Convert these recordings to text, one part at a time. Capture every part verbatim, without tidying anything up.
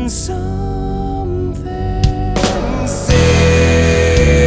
and something said.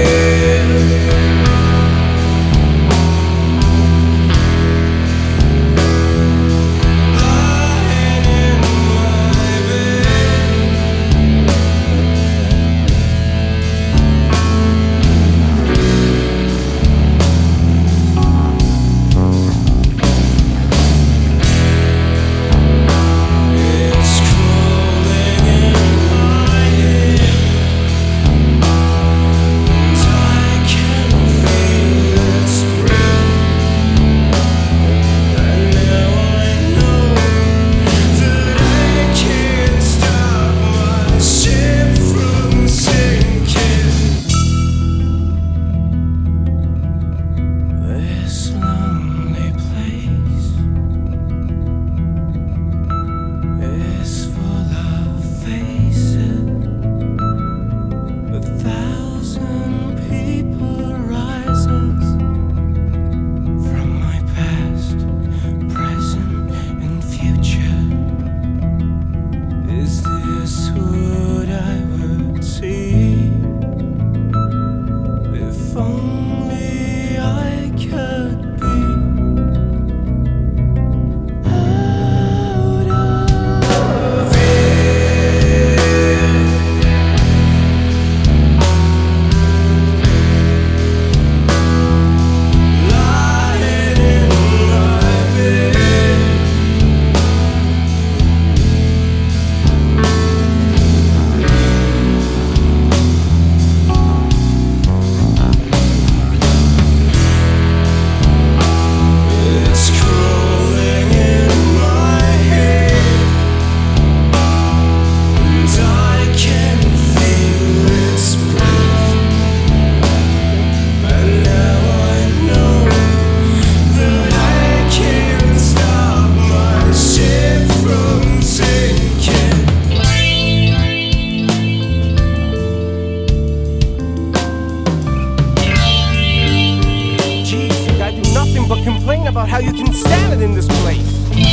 But complain about how you can stand it in this place.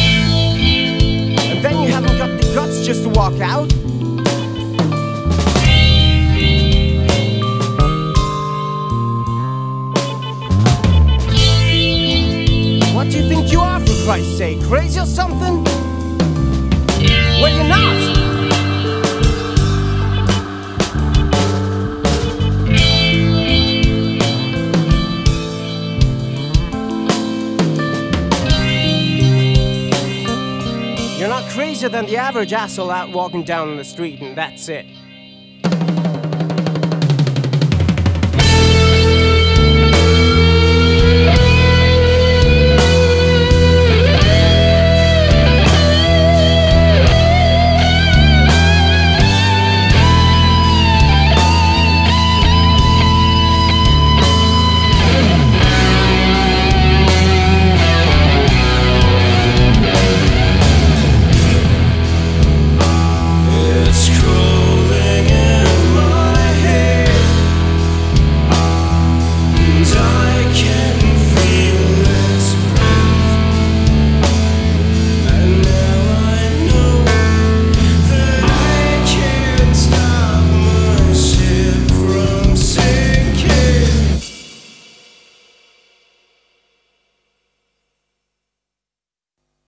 And then you haven't got the guts just to walk out. What do you think you are, for Christ's sake? Crazy or something? Well, you're not. You're not crazier than the average asshole out walking down on the street, and that's it.